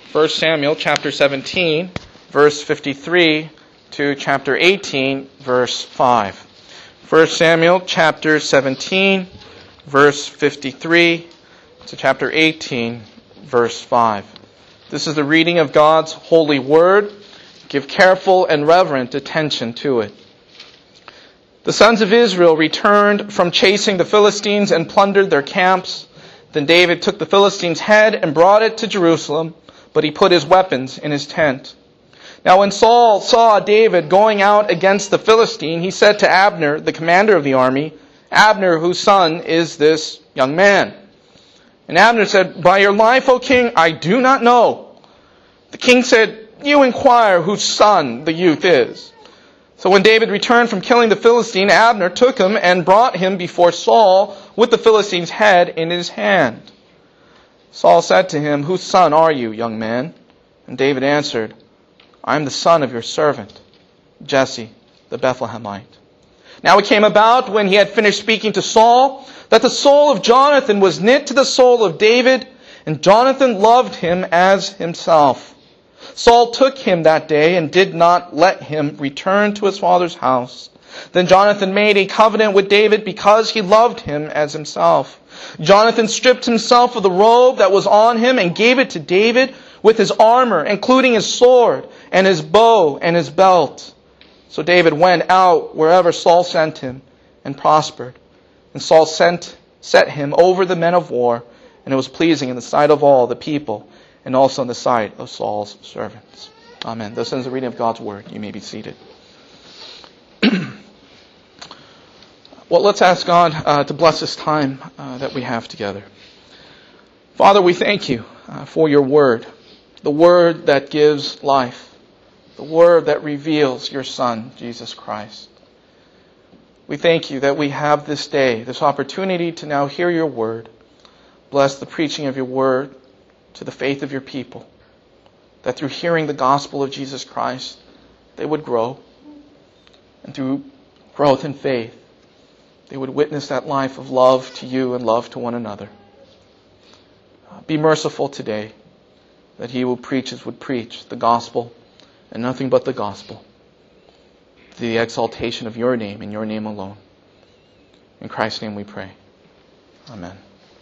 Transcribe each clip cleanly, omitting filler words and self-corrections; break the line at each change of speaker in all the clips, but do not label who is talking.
1 Samuel chapter 17, verse 53 to chapter 18, verse 5. 1 Samuel chapter 17, verse 53 to chapter 18, verse 5. This is the reading of God's holy word. Give careful and reverent attention to it. The sons of Israel returned from chasing the Philistines and plundered their camps. Then David took the Philistines' head and brought it to Jerusalem, but he put his weapons in his tent. Now when Saul saw David going out against the Philistine, he said to Abner, the commander of the army, "Abner, whose son is this young man?" And Abner said, "By your life, O king, I do not know." The king said, "You inquire whose son the youth is." So when David returned from killing the Philistine, Abner took him and brought him before Saul with the Philistine's head in his hand. Saul said to him, "Whose son are you, young man?" And David answered, "I am the son of your servant, Jesse the Bethlehemite." Now it came about, when he had finished speaking to Saul, that the soul of Jonathan was knit to the soul of David, and Jonathan loved him as himself. Saul took him that day and did not let him return to his father's house. Then Jonathan made a covenant with David because he loved him as himself. Jonathan stripped himself of the robe that was on him and gave it to David with his armor, including his sword and his bow and his belt. So David went out wherever Saul sent him and prospered. And Saul set him over the men of war, and it was pleasing in the sight of all the people, and also in the sight of Saul's servants. Amen. This is the reading of God's word. You may be seated. Well, let's ask God to bless this time that we have together. Father, we thank you for your word, the word that gives life, the word that reveals your Son, Jesus Christ. We thank you that we have this day, this opportunity to now hear your word. Bless the preaching of your word to the faith of your people, that through hearing the gospel of Jesus Christ, they would grow, and through growth in faith, they would witness that life of love to you and love to one another. Be merciful today, that he who preaches would preach the gospel and nothing but the gospel, to the exaltation of your name and your name alone. In Christ's name we pray. Amen.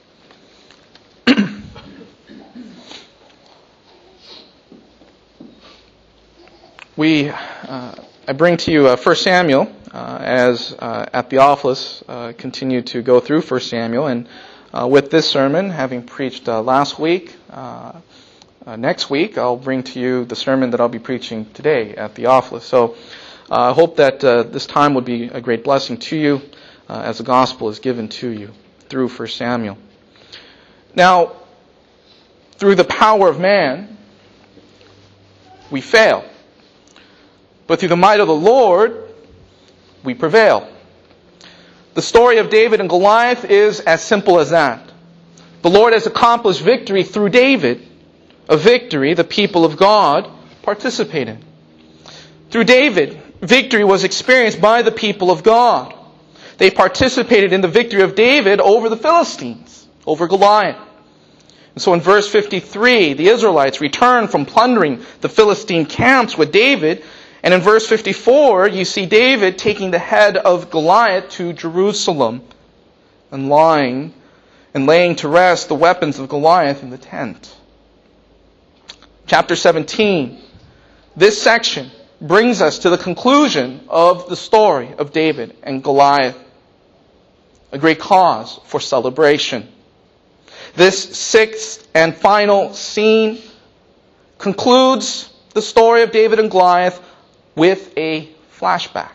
I bring to you 1 Samuel as at Theophilus continue to go through 1 Samuel. And with this sermon, having preached last week, next week I'll bring to you the sermon that I'll be preaching today at Theophilus. So I hope that this time would be a great blessing to you as the gospel is given to you through 1 Samuel. Now, through the power of man, we fail. But through the might of the Lord, we prevail. The story of David and Goliath is as simple as that. The Lord has accomplished victory through David, a victory the people of God participate in. Through David, victory was experienced by the people of God. They participated in the victory of David over the Philistines, over Goliath. And so in verse 53, the Israelites returned from plundering the Philistine camps with David. And in verse 54, you see David taking the head of Goliath to Jerusalem and laying to rest the weapons of Goliath in the tent. Chapter 17, this section brings us to the conclusion of the story of David and Goliath, a great cause for celebration. This sixth and final scene concludes the story of David and Goliath with a flashback,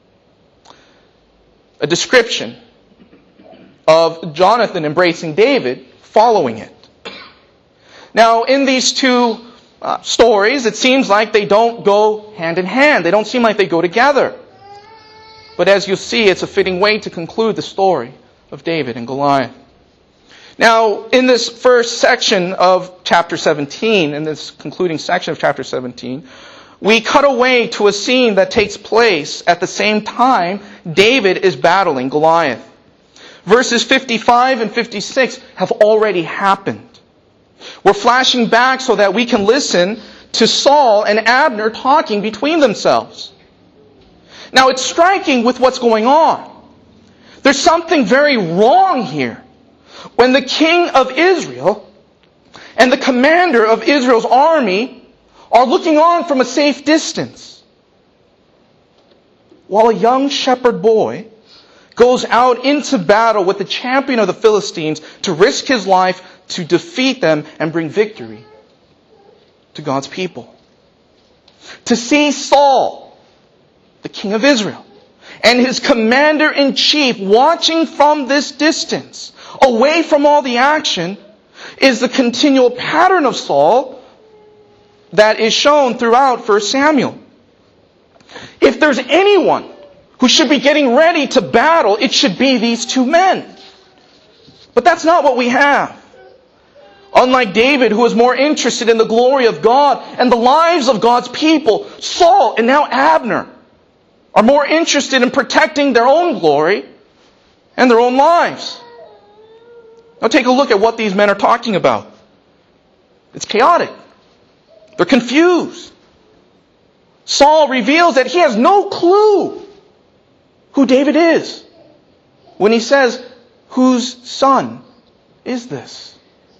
a description of Jonathan embracing David following it. Now, in these two stories, it seems like they don't go hand in hand. They don't seem like they go together. But as you'll see, it's a fitting way to conclude the story of David and Goliath. Now, in this first section of chapter 17, in this concluding section of chapter 17, we cut away to a scene that takes place at the same time David is battling Goliath. Verses 55 and 56 have already happened. We're flashing back so that we can listen to Saul and Abner talking between themselves. Now it's striking with what's going on. There's something very wrong here. When the king of Israel and the commander of Israel's army are looking on from a safe distance, while a young shepherd boy goes out into battle with the champion of the Philistines to risk his life to defeat them and bring victory to God's people. To see Saul, the king of Israel, and his commander-in-chief watching from this distance, away from all the action, is the continual pattern of Saul that is shown throughout 1 Samuel. If there's anyone who should be getting ready to battle, it should be these two men. But that's not what we have. Unlike David, who was more interested in the glory of God and the lives of God's people, Saul and now Abner are more interested in protecting their own glory and their own lives. Now take a look at what these men are talking about. It's chaotic. They're confused. Saul reveals that he has no clue who David is when he says, "Whose son is this?"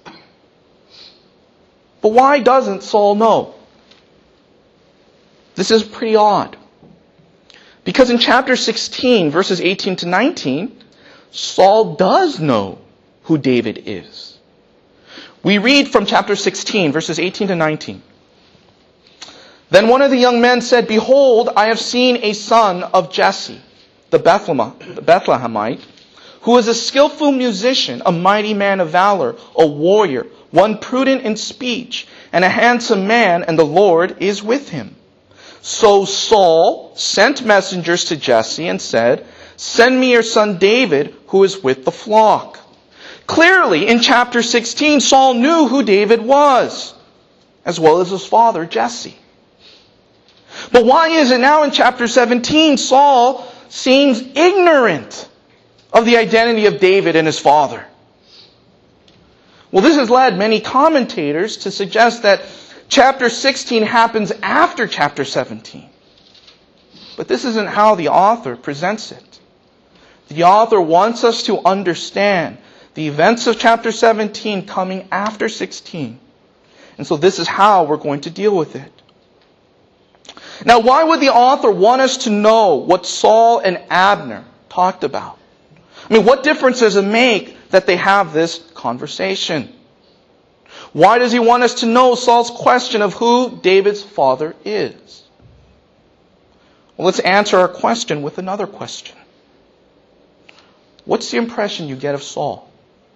But why doesn't Saul know? This is pretty odd. Because in chapter 16, verses 18 to 19, Saul does know who David is. We read from chapter 16, verses 18 to 19. Then one of the young men said, "Behold, I have seen a son of Jesse, the Bethlehemite, who is a skillful musician, a mighty man of valor, a warrior, one prudent in speech, and a handsome man, and the Lord is with him." So Saul sent messengers to Jesse and said, "Send me your son David, who is with the flock." Clearly, in chapter 16, Saul knew who David was, as well as his father, Jesse. But why is it now in chapter 17, Saul seems ignorant of the identity of David and his father? Well, this has led many commentators to suggest that chapter 16 happens after chapter 17. But this isn't how the author presents it. The author wants us to understand the events of chapter 17 coming after 16. And so this is how we're going to deal with it. Now, why would the author want us to know what Saul and Abner talked about? I mean, what difference does it make that they have this conversation? Why does he want us to know Saul's question of who David's father is? Well, let's answer our question with another question. What's the impression you get of Saul?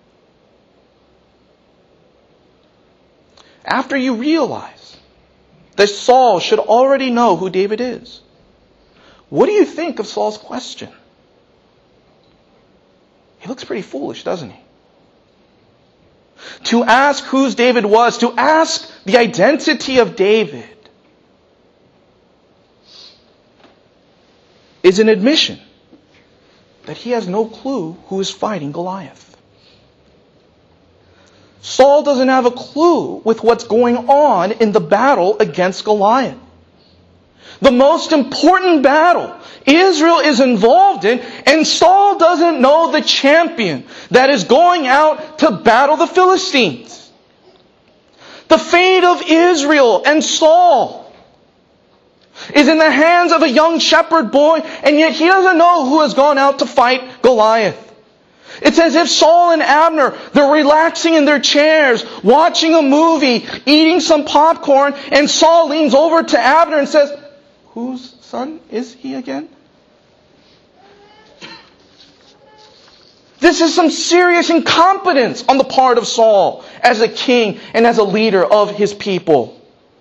After you realize that Saul should already know who David is, what do you think of Saul's question? He looks pretty foolish, doesn't he? To ask whose David was, to ask the identity of David, is an admission that he has no clue who is fighting Goliath. Saul doesn't have a clue with what's going on in the battle against Goliath. The most important battle Israel is involved in, and Saul doesn't know the champion that is going out to battle the Philistines. The fate of Israel and Saul is in the hands of a young shepherd boy, and yet he doesn't know who has gone out to fight Goliath. It's as if Saul and Abner, they're relaxing in their chairs, watching a movie, eating some popcorn, and Saul leans over to Abner and says, "Whose son is he again?" This is some serious incompetence on the part of Saul as a king and as a leader of his people.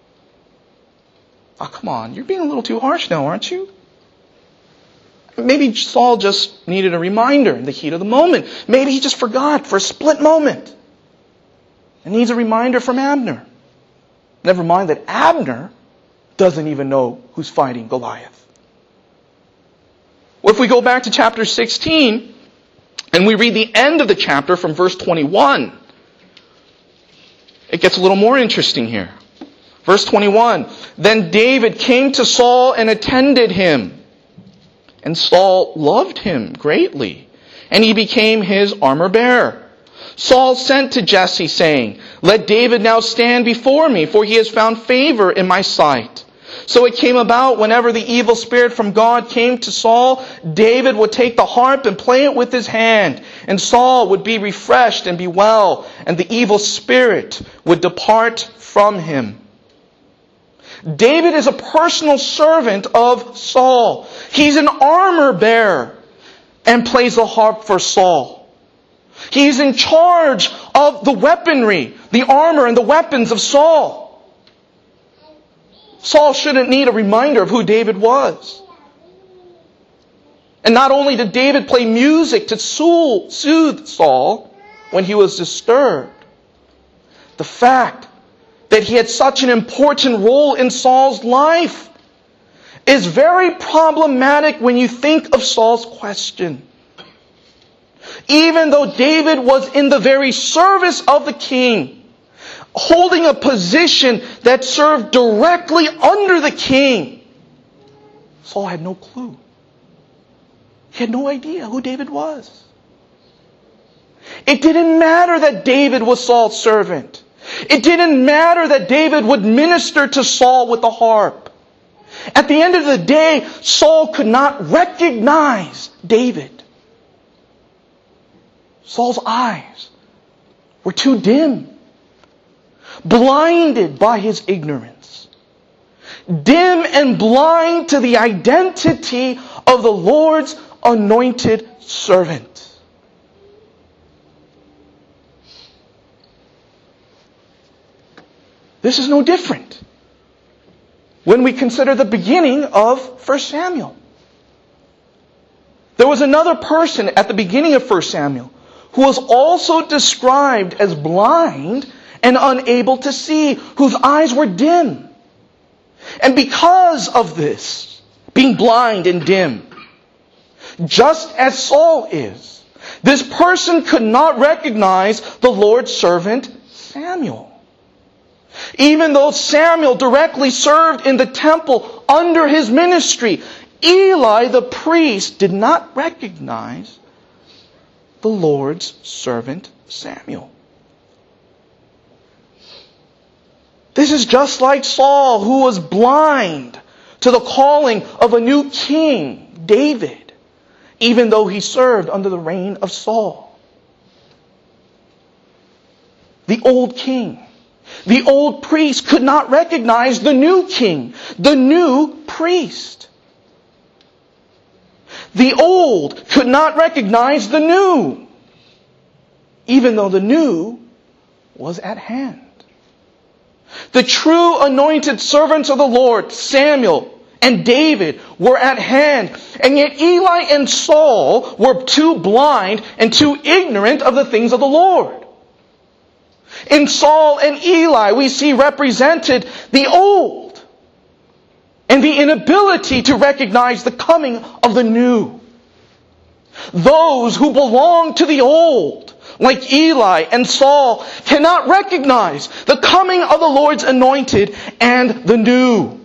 Oh, come on, you're being a little too harsh now, aren't you? Maybe Saul just needed a reminder in the heat of the moment. Maybe he just forgot for a split moment and needs a reminder from Abner. Never mind that Abner doesn't even know who's fighting Goliath. Well, if we go back to chapter 16 and we read the end of the chapter from verse 21, it gets a little more interesting here. Verse 21, then David came to Saul and attended him. And Saul loved him greatly, and he became his armor-bearer. Saul sent to Jesse, saying, let David now stand before me, for he has found favor in my sight. So it came about, whenever the evil spirit from God came to Saul, David would take the harp and play it with his hand, and Saul would be refreshed and be well, and the evil spirit would depart from him. David is a personal servant of Saul. He's an armor bearer and plays the harp for Saul. He's in charge of the weaponry, the armor and the weapons of Saul. Saul shouldn't need a reminder of who David was. And not only did David play music to soothe Saul when he was disturbed, the fact that he had such an important role in Saul's life is very problematic when you think of Saul's question. Even though David was in the very service of the king, holding a position that served directly under the king, Saul had no clue. He had no idea who David was. It didn't matter that David was Saul's servant. It didn't matter that David would minister to Saul with the harp. At the end of the day, Saul could not recognize David. Saul's eyes were too dim, blinded by his ignorance, dim and blind to the identity of the Lord's anointed servant. This is no different when we consider the beginning of 1 Samuel. There was another person at the beginning of 1 Samuel who was also described as blind and unable to see, whose eyes were dim. And because of this, being blind and dim, just as Saul is, this person could not recognize the Lord's servant Samuel. Even though Samuel directly served in the temple under his ministry, Eli the priest did not recognize the Lord's servant Samuel. This is just like Saul, who was blind to the calling of a new king, David, even though he served under the reign of Saul. The old king, the old priest could not recognize the new king, the new priest. The old could not recognize the new, even though the new was at hand. The true anointed servants of the Lord, Samuel and David, were at hand. And yet Eli and Saul were too blind and too ignorant of the things of the Lord. In Saul and Eli, we see represented the old and the inability to recognize the coming of the new. Those who belong to the old, like Eli and Saul, cannot recognize the coming of the Lord's anointed and the new.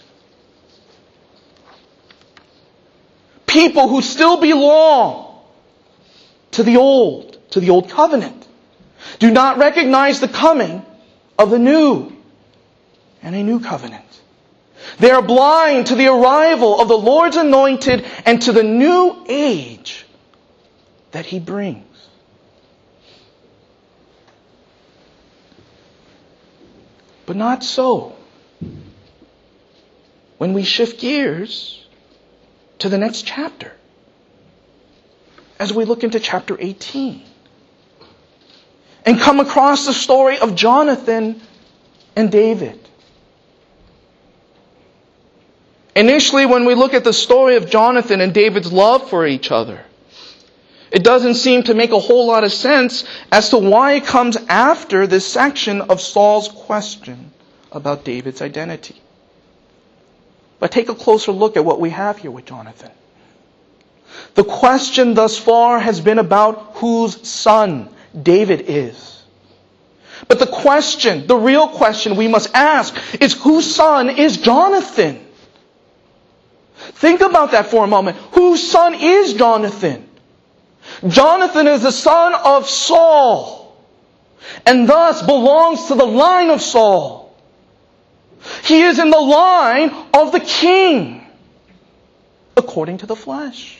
People who still belong to the old covenant, do not recognize the coming of the new and a new covenant. They are blind to the arrival of the Lord's anointed and to the new age that He brings. But not so when we shift gears to the next chapter, as we look into chapter 18 and come across the story of Jonathan and David. Initially, when we look at the story of Jonathan and David's love for each other, it doesn't seem to make a whole lot of sense as to why it comes after this section of Saul's question about David's identity. But take a closer look at what we have here with Jonathan. The question thus far has been about whose son David is. But the real question we must ask is, whose son is Jonathan? Think about that for a moment. Whose son is Jonathan? Jonathan is the son of Saul, and thus belongs to the line of Saul. He is in the line of the king, according to the flesh.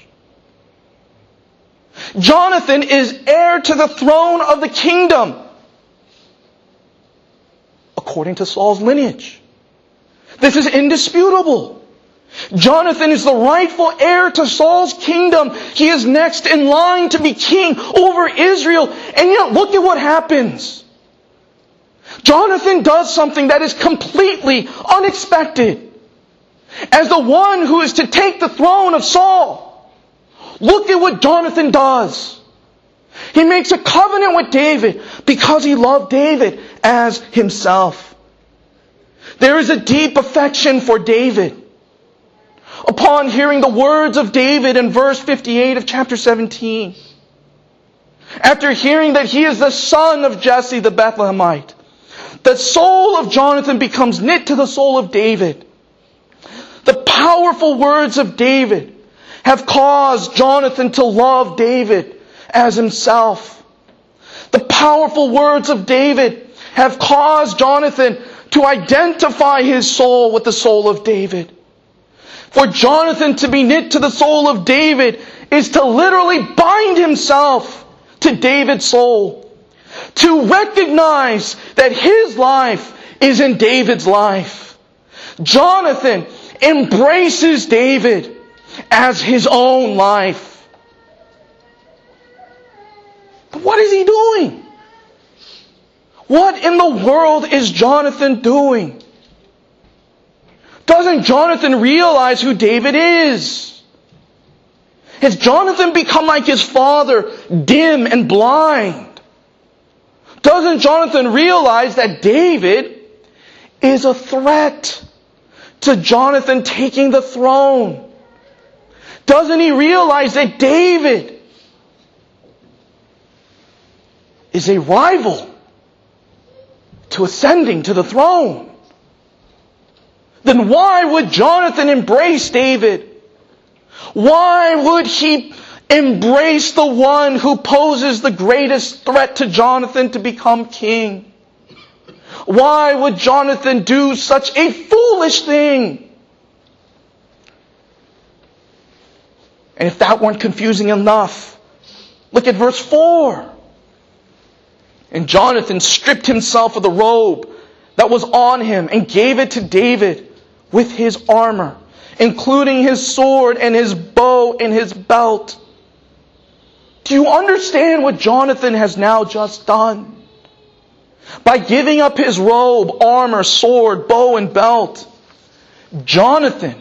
Jonathan is heir to the throne of the kingdom, according to Saul's lineage. This is indisputable. Jonathan is the rightful heir to Saul's kingdom. He is next in line to be king over Israel. And yet, look at what happens. Jonathan does something that is completely unexpected. As the one who is to take the throne of Saul, look at what Jonathan does. He makes a covenant with David because he loved David as himself. There is a deep affection for David. Upon hearing the words of David in verse 58 of chapter 17, after hearing that he is the son of Jesse the Bethlehemite, the soul of Jonathan becomes knit to the soul of David. The powerful words of David have caused Jonathan to love David as himself. The powerful words of David have caused Jonathan to identify his soul with the soul of David. For Jonathan to be knit to the soul of David is to literally bind himself to David's soul. To recognize that his life is in David's life. Jonathan embraces David as his own life. But what is he doing? What in the world is Jonathan doing? Doesn't Jonathan realize who David is? Has Jonathan become like his father, dim and blind? Doesn't Jonathan realize that David is a threat to Jonathan taking the throne? Doesn't he realize that David is a rival to ascending to the throne? Then why would Jonathan embrace David? Why would he embrace the one who poses the greatest threat to Jonathan to become king? Why would Jonathan do such a foolish thing? And if that weren't confusing enough, look at verse 4. And Jonathan stripped himself of the robe that was on him and gave it to David with his armor, including his sword and his bow and his belt. Do you understand what Jonathan has now just done? By giving up his robe, armor, sword, bow, and belt, Jonathan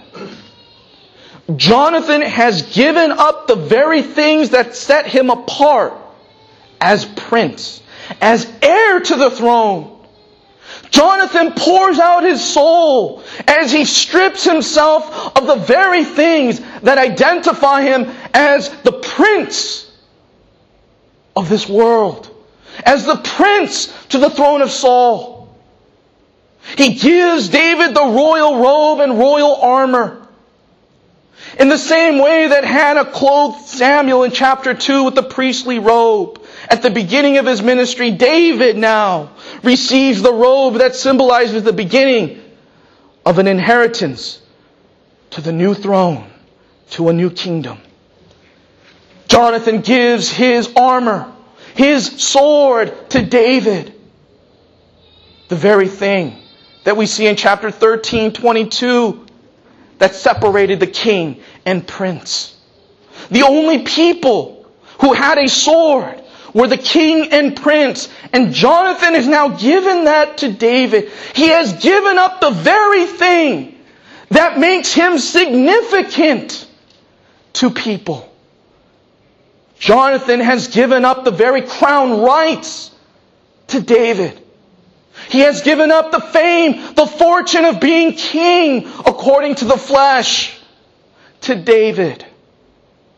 has given up the very things that set him apart as prince, as heir to the throne. Jonathan pours out his soul as he strips himself of the very things that identify him as the prince of this world, as the prince to the throne of Saul. He gives David the royal robe and royal armor. In the same way that Hannah clothed Samuel in chapter 2 with the priestly robe at the beginning of his ministry, David now receives the robe that symbolizes the beginning of an inheritance to the new throne, to a new kingdom. Jonathan gives his armor, his sword to David. The very thing that we see in chapter 13:22 that separated the king and prince. The only people who had a sword were the king and prince. And Jonathan has now given that to David. He has given up the very thing that makes him significant to people. Jonathan has given up the very crown rights to David. He has given up the fame, the fortune of being king according to the flesh to David.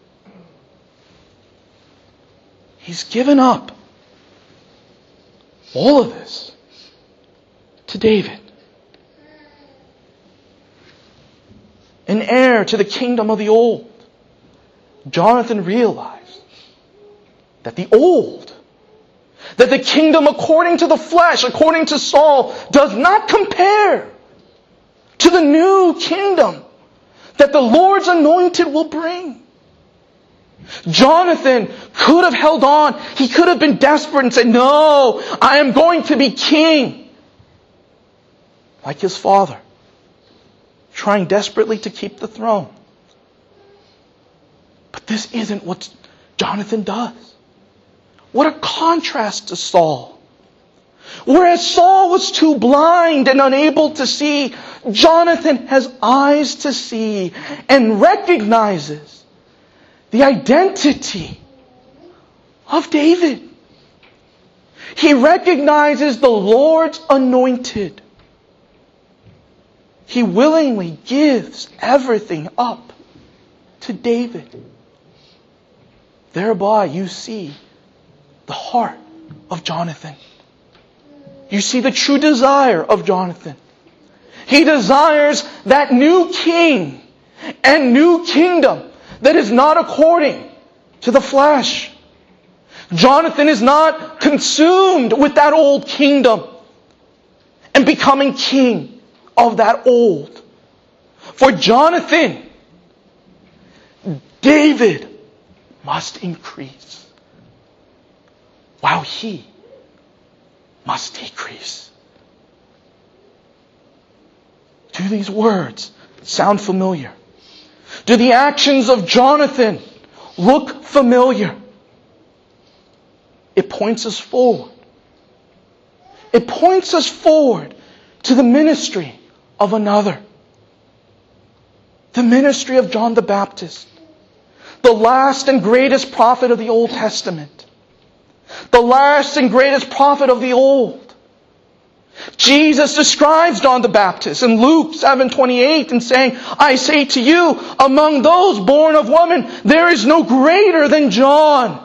He's given up all of this to David. An heir to the kingdom of the old. Jonathan realized that the kingdom according to the flesh, according to Saul, does not compare to the new kingdom that the Lord's anointed will bring. Jonathan could have held on. He could have been desperate and said, "No, I am going to be king." Like his father, trying desperately to keep the throne. But this isn't what Jonathan does. What a contrast to Saul. Whereas Saul was too blind and unable to see, Jonathan has eyes to see and recognizes the identity of David. He recognizes the Lord's anointed. He willingly gives everything up to David. Thereby you see the heart of Jonathan. You see the true desire of Jonathan. He desires that new king and new kingdom that is not according to the flesh. Jonathan is not consumed with that old kingdom and becoming king of that old. For Jonathan, David must increase, while he must decrease. Do these words sound familiar? Do the actions of Jonathan look familiar? It points us forward. It points us forward to the ministry of another. The ministry of John the Baptist, the last and greatest prophet of the Old Testament. The last and greatest prophet of the Old. Jesus describes John the Baptist in Luke 7:28 and saying, "I say to you, among those born of woman, there is no greater than John."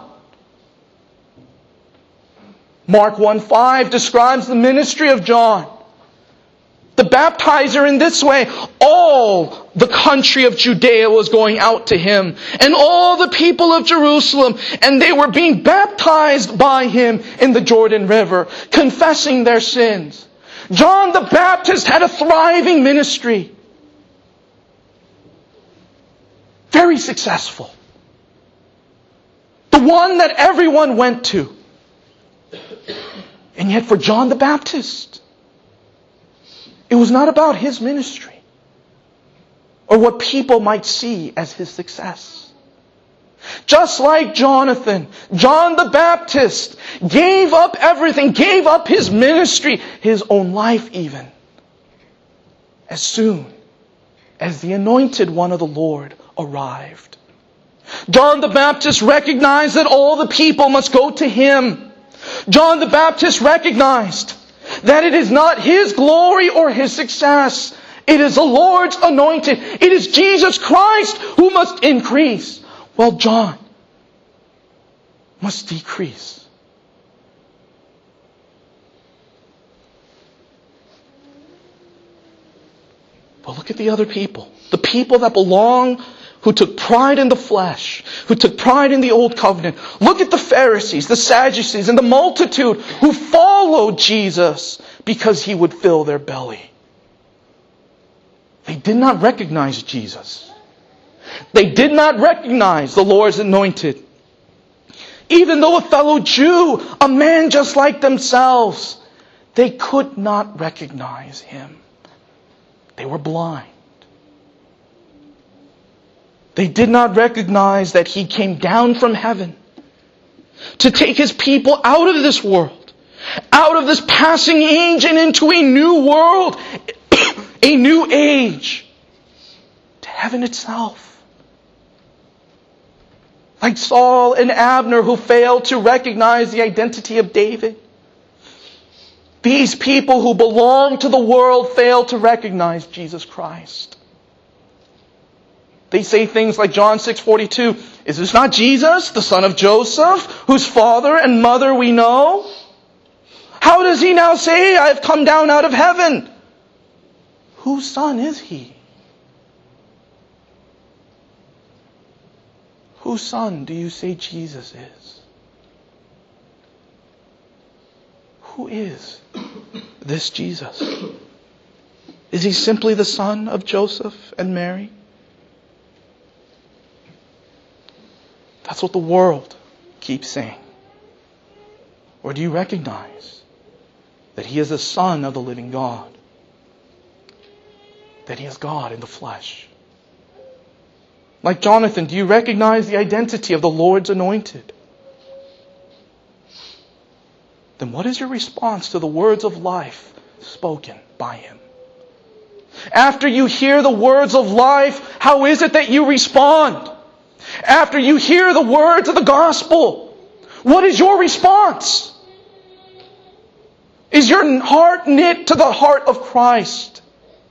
Mark 1:5 describes the ministry of John, the baptizer, in this way: all the country of Judea was going out to him, and all the people of Jerusalem, and they were being baptized by him in the Jordan River, confessing their sins. John the Baptist had a thriving ministry. Very successful. The one that everyone went to. And yet for John the Baptist, it was not about his ministry or what people might see as his success. Just like Jonathan, John the Baptist gave up everything, gave up his ministry, his own life even, as soon as the anointed one of the Lord arrived. John the Baptist recognized that all the people must go to him. John the Baptist recognized that it is not his glory or his success. It is the Lord's anointed. It is Jesus Christ who must increase, while John must decrease. But look at the other people. The people that belong, who took pride in the flesh, who took pride in the old covenant. Look at the Pharisees, the Sadducees, and the multitude who followed Jesus because he would fill their belly. They did not recognize Jesus. They did not recognize the Lord's anointed. Even though a fellow Jew, a man just like themselves, they could not recognize him. They were blind. They did not recognize that he came down from heaven to take his people out of this world, out of this passing age and into a new world, a new age, to heaven itself. Like Saul and Abner, who failed to recognize the identity of David. These people who belong to the world fail to recognize Jesus Christ. They say things like John 6:42, "Is this not Jesus, the son of Joseph, whose father and mother we know? How does he now say, I have come down out of heaven? Whose son is he? Whose son do you say Jesus is? Who is this Jesus? Is he simply the son of Joseph and Mary? That's what the world keeps saying. Or do you recognize that he is the Son of the living God? That he is God in the flesh? Like Jonathan, do you recognize the identity of the Lord's anointed? Then what is your response to the words of life spoken by him? After you hear the words of life, how is it that you respond? After you hear the words of the gospel, what is your response? Is your heart knit to the heart of Christ?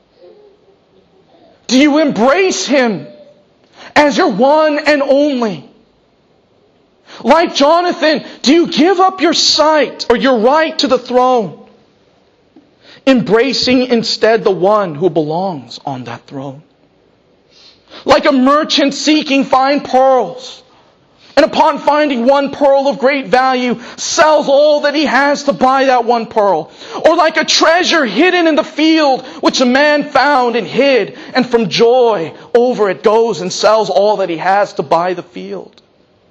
Do you embrace him as your one and only? Like Jonathan, do you give up your sight or your right to the throne, embracing instead the one who belongs on that throne? Like a merchant seeking fine pearls, and upon finding one pearl of great value, sells all that he has to buy that one pearl. Or like a treasure hidden in the field, which a man found and hid, and from joy over it goes and sells all that he has to buy the field.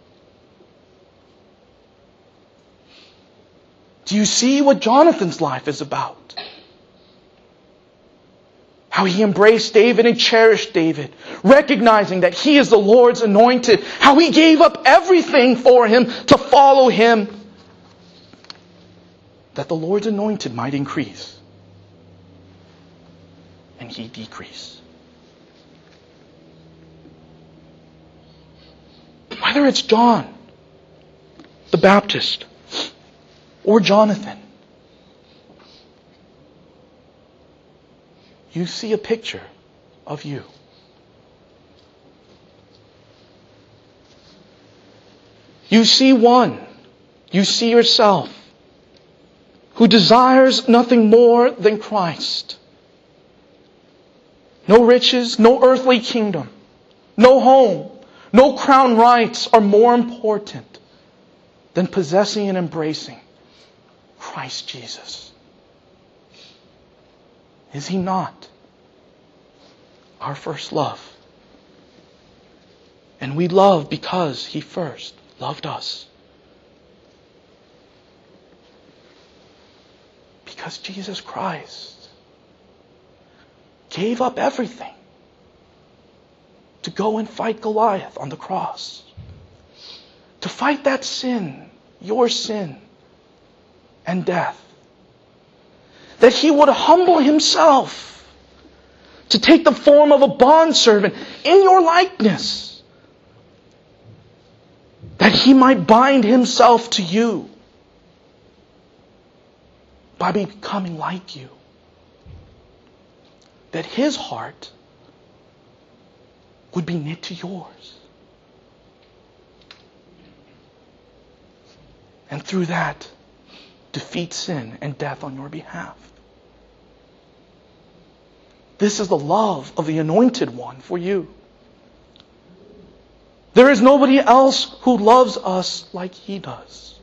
Do you see what Jonathan's life is about? How he embraced David and cherished David, recognizing that he is the Lord's anointed. How he gave up everything for him to follow him, that the Lord's anointed might increase and he decrease. Whether it's John the Baptist or Jonathan, you see a picture of you. You see one. You see yourself who desires nothing more than Christ. No riches, no earthly kingdom, no home, no crown rights are more important than possessing and embracing Christ Jesus. Is he not our first love? And we love because he first loved us. Because Jesus Christ gave up everything to go and fight Goliath on the cross. To fight that sin, your sin, and death. That he would humble himself to take the form of a bondservant in your likeness, that he might bind himself to you by becoming like you, that his heart would be knit to yours, and through that defeat sin and death on your behalf. This is the love of the Anointed One for you. There is nobody else who loves us like he does.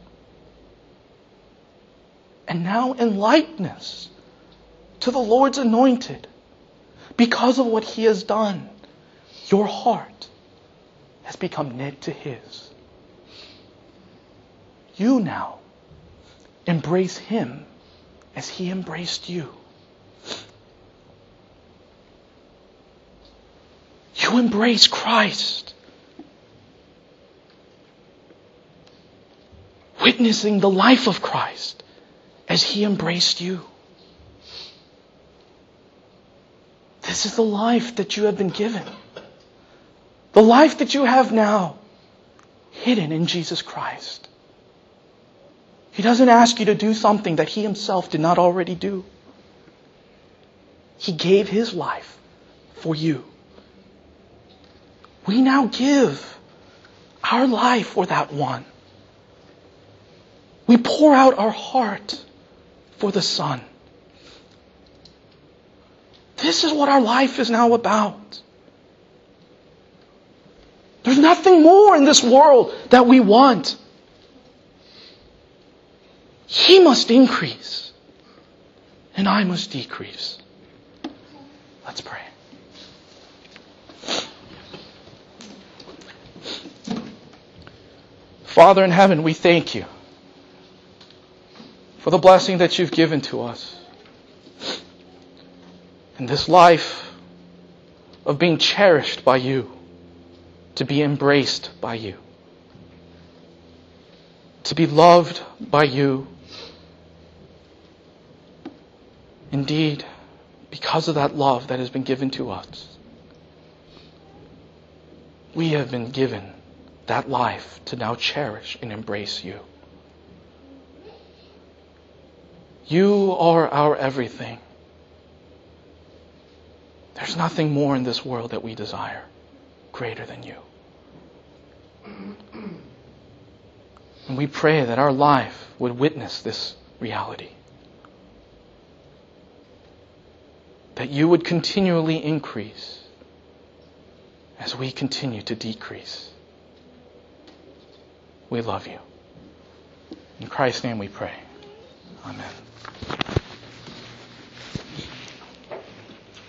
And now in likeness to the Lord's anointed, because of what he has done, your heart has become knit to his. You now embrace him as he embraced you. You embrace Christ, witnessing the life of Christ as he embraced you. This is the life that you have been given. The life that you have now, hidden in Jesus Christ. He doesn't ask you to do something that he himself did not already do. He gave his life for you. We now give our life for that one. We pour out our heart for the Son. This is what our life is now about. There's nothing more in this world that we want. He must increase, and I must decrease. Let's pray. Father in heaven, we thank you for the blessing that you've given to us. In this life of being cherished by you, to be embraced by you, to be loved by you. Indeed, because of that love that has been given to us, we have been given that life to now cherish and embrace you. You are our everything. There's nothing more in this world that we desire greater than you. And we pray that our life would witness this reality. That you would continually increase as we continue to decrease. We love you. In Christ's name we pray. Amen.